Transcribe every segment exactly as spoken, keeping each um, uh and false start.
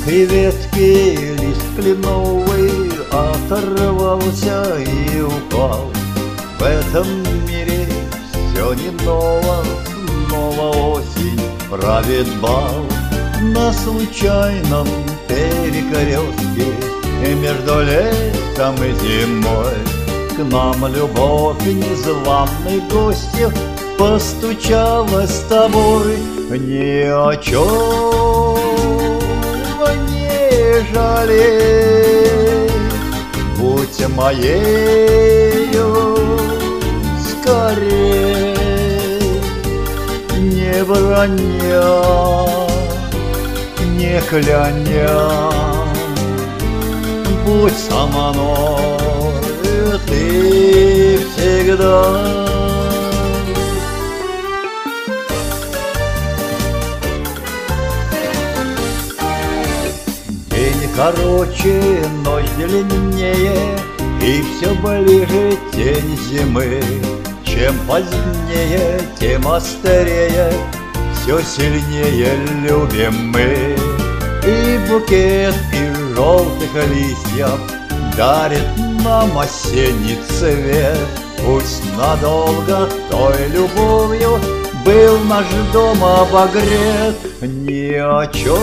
ветки лист кленовый оторвался и упал. В этом мире все не ново, снова осень правит бал. На случайном перекрестке между летом и зимой к нам любовь незваной гостья постучалась с тобой. Ни о чем не жалей, будь моею скорей, не броня, не кляня, будь со мной ты всегда. День короче, ночь длиннее, и все ближе тень зимы. Чем позднее, тем острее, все сильнее любим мы. И букет из желтых листьев дарит нам осенний цвет. Пусть надолго той любовью был наш дом обогрет. Ни о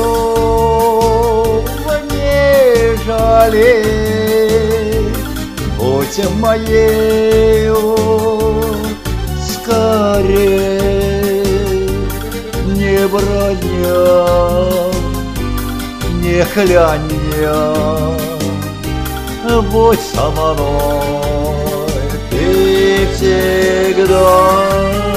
чем не жалей, будь моею скорей, не броня, не кляня, будь со мной ты всегда.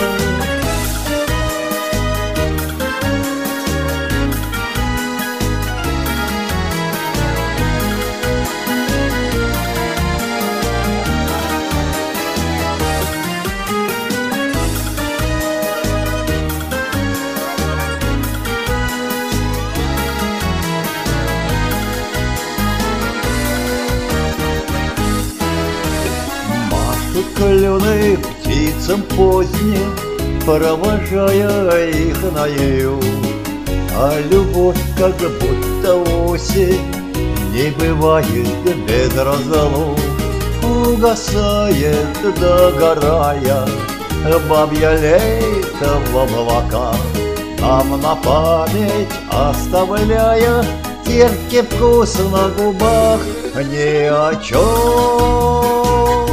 Клены птицам поздним, провожая их на юг. А любовь, как будто осень, не бывает без разлук. Угасает, догорая, бабья лето в облаках, нам на память оставляя терпкий вкус на губах. Ни о чем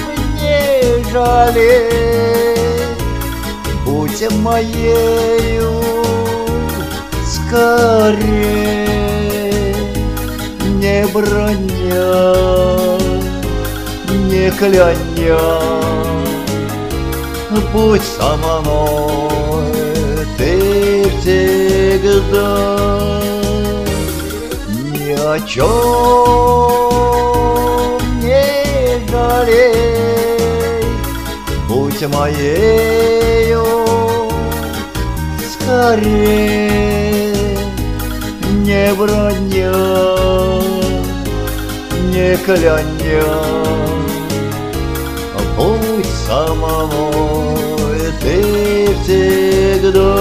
жалей, будь моею скорей, не броня, не кляня, будь со мной ты всегда. Ни о чем не жалей, будь моею скорей, не броня, не кляня, будь со мной ты всегда.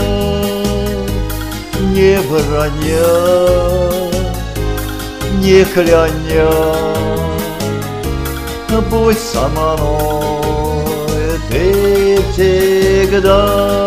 Не броня, не кляня, будь со мной ты всегда.